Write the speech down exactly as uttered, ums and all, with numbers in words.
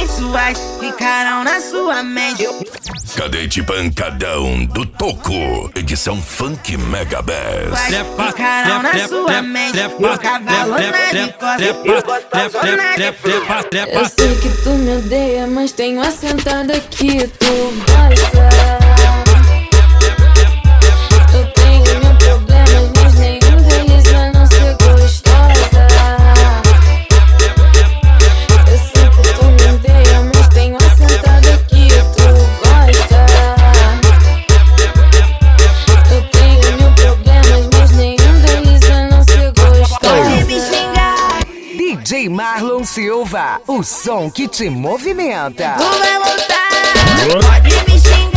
sensuais ficarão na sua mente. Cadete Pancadão do Toco, edição Funk Mega Bass. Ficarão na sua mente. O cavalo na costa. Eu sei que tu me odeia, mas tenho assentado aqui, tu gosta. Eu tenho mil problemas, mas nenhum deles é não ser gostosa. Eu sei que tu me odeia, mas tenho assentado aqui, tu gosta. Eu tenho mil problemas, mas nenhum deles é não ser gostosa. Pode me xingar, D J Marlon Silva, o som que te movimenta. tu vai voltar. Pode me xingar.